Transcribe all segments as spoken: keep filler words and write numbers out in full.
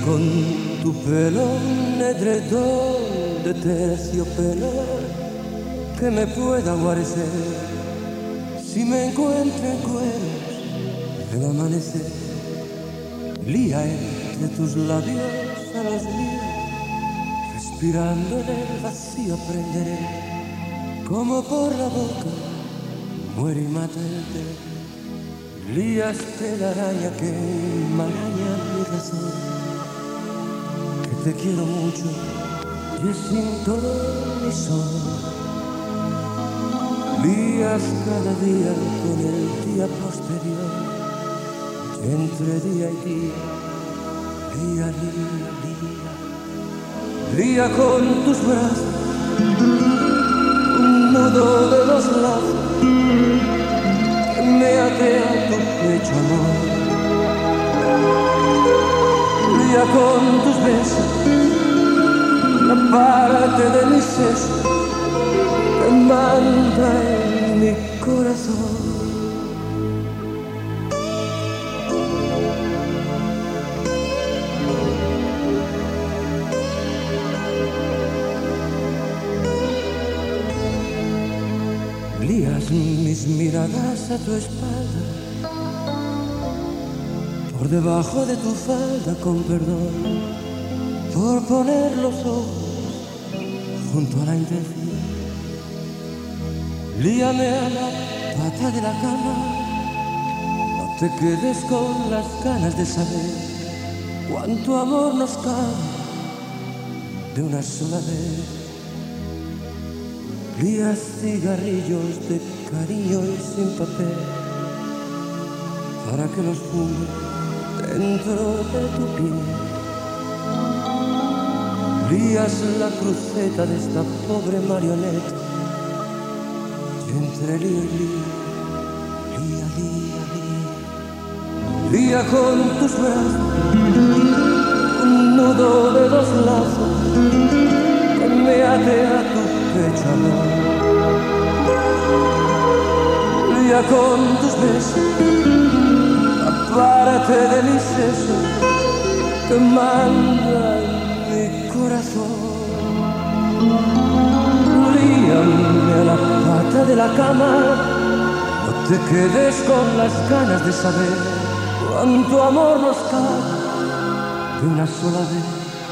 con tu pelo un edredón de terciopelo que me pueda guarecer si me encuentro en cueros del amanecer. Lía entre tus labios a los míos, respirando en el vacío aprenderé como por la boca muere y mata el té. Lías telaraña que enmaraña mi razón, que te quiero mucho y es sin todo mi sol. Lías cada día con el día posterior, y entre día y día, lía, lía, lía. Lía con tus brazos un nudo de dos lazos que me ate a tu pecho, amor. Lía con tus besos la parte de mi seso que manda en mi corazón. Lías mis miradas a tu espalda, por debajo de tu falda con perdón, por poner los ojos junto a la intención. Líame a la pata de la cama, no te quedes con las ganas de saber cuánto amor nos cabe de una sola vez. Lías cigarrillos de cariño y sin papel para que los fume dentro de tu piel. Lías la cruceta de esta pobre marioneta y entre lío y lío, lía, lía, lía. Lía con tus brazos un nudo de dos lazos que me ate a tu pecho, amor. Lía con tus besos la parte de mi seso que manda en mi corazón. Líame a la pata de la cama, no te quedes con las ganas de saber cuánto amor nos cabe de una sola vez.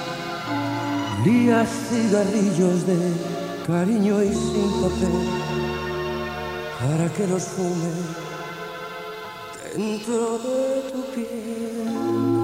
Lías cigarrillos de cariño y sin papel para que los fume dentro de tu piel.